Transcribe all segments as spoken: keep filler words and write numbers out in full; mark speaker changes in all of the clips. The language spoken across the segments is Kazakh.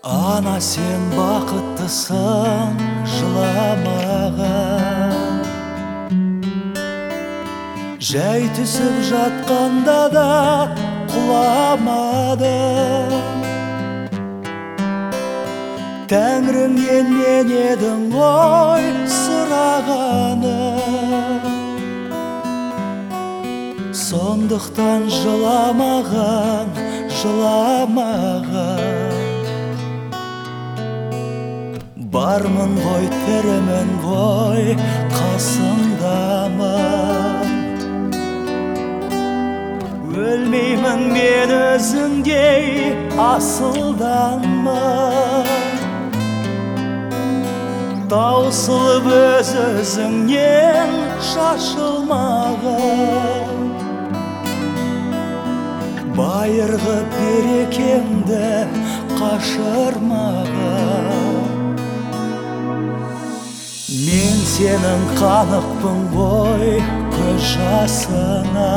Speaker 1: Ана, сен бақыттысың, жыламаған. Жай түсіп жатқанда да құламадың. Тәңіріңнен мен едің ғой сұрағаным. Сондықтан жыламаған, жыламаған. Бармын ғой, тірімін ғой, қасыңдамын. Өлмеймін мен өзіңдей асылданмын. Таусылып өз өзіңнен шашылмаған. Байырғы берекемді қашырмаған. Мен сенің қанықпын ғой көз жасына.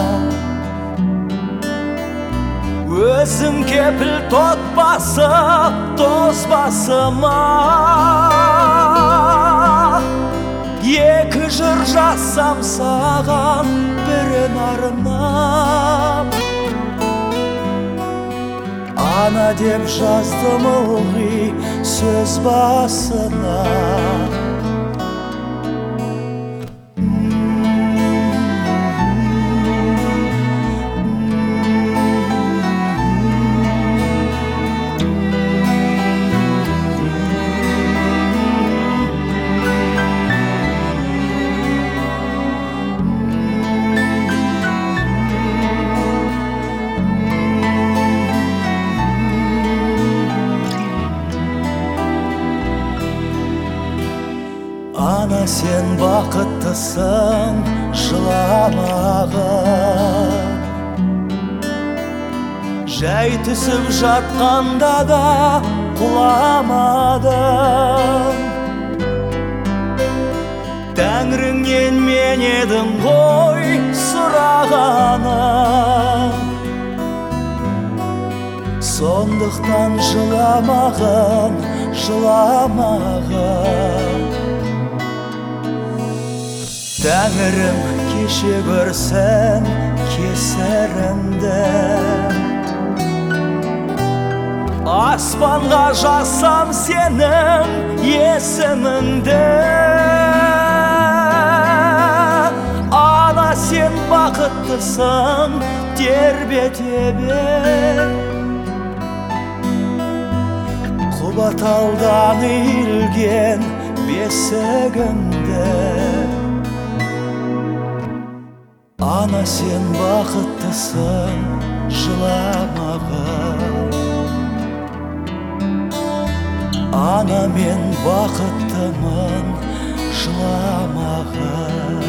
Speaker 1: Өзім кепіл тотбасы тозбасыма. Екі жыр жазсам саған бірін арнап. Ана деп жаздым ылғи сөз басына. Ана, сен бақыттысың, жыламаған. Жай түсіп жатқанда да құламадың. Тәңіріңнен мен едім ғой сұрағаным. Сондықтан жыламаған, жыламаған. Тәңірім кеше көрсін кесірімді. Аспанға жазсам сенің есіміңді. Ана, сен бақыттысың тербетебе. Құбаталдан үйілген бесігімді. Ана, сен бақыттысың, жыламаған. Ана, мен бақыттымын, жыламаған.